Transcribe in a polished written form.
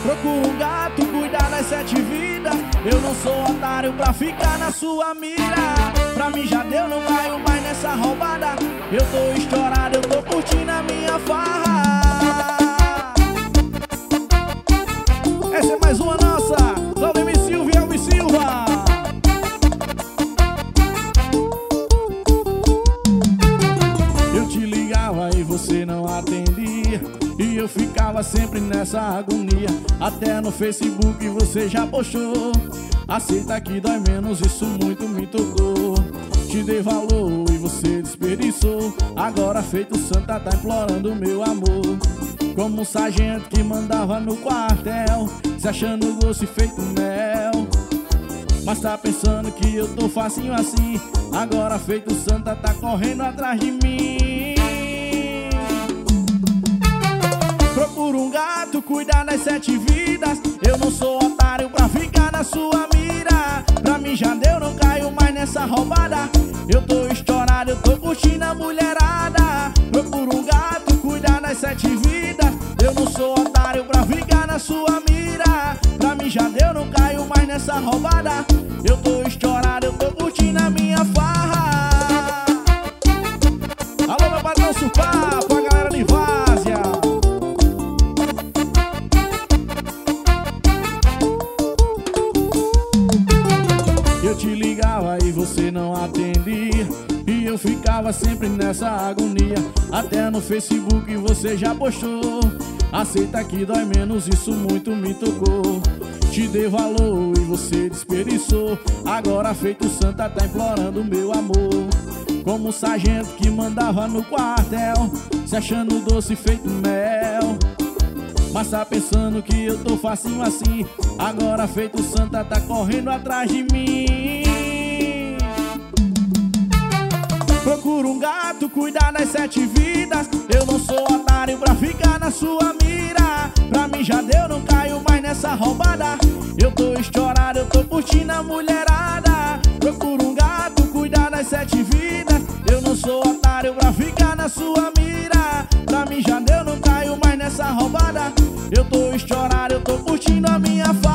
Procura um gato, cuidar das 7 vidas. Eu não sou otário pra ficar na sua mira. Pra mim já deu, não caio mais nessa roubada. Eu tô estourado, eu tô curtindo a minha farra. Essa é mais uma nossa, Claudemir Silva e Elvis Silva. Eu te ligava e você não atendia, e eu ficava sempre nessa agonia. Até no Facebook você já postou: aceita que dói menos, isso muito me tocou. Te dei valor e você desperdiçou. Agora feito santa tá implorando meu amor. Como um sargento que mandava no quartel, se achando doce feito mel, mas tá pensando que eu tô facinho assim. Agora feito santa tá correndo atrás de mim. Procura um gato, cuidar das 7 vidas. Eu não sou otário pra ficar na sua mira. Pra mim já deu, não caio mais nessa roubada. Eu tô estourado, eu tô curtindo a mulherada. Procura um gato, cuidar das 7 vidas. Eu não sou otário pra ficar na sua mira. Pra mim já deu, não caio mais nessa roubada. Eu tô estourado, eu tô curtindo a minha farra. Alô, meu patrão Supapo, a galera de Várzea. Eu te ligava e você não atendia, e eu ficava sempre nessa agonia. Até no Facebook você já postou: aceita que dói menos, isso muito me tocou. Te dei valor e você desperdiçou. Agora feito santa tá implorando meu amor. Como um sargento que mandava no quartel, se achando doce feito mel, mas tá pensando que eu tô facinho assim. Agora feito santa tá correndo atrás de mim. Procura um gato, cuidar das 7 vidas. Eu não sou otário pra ficar na sua mira. Pra mim já deu, não caio mais nessa roubada. Eu tô estourado, eu tô curtindo a mulherada. Procura um gato, cuidar das 7 vidas. Eu não sou otário pra ficar na sua mira. Pra mim já deu, não caio mais nessa roubada. Eu tô estourado, eu tô curtindo a minha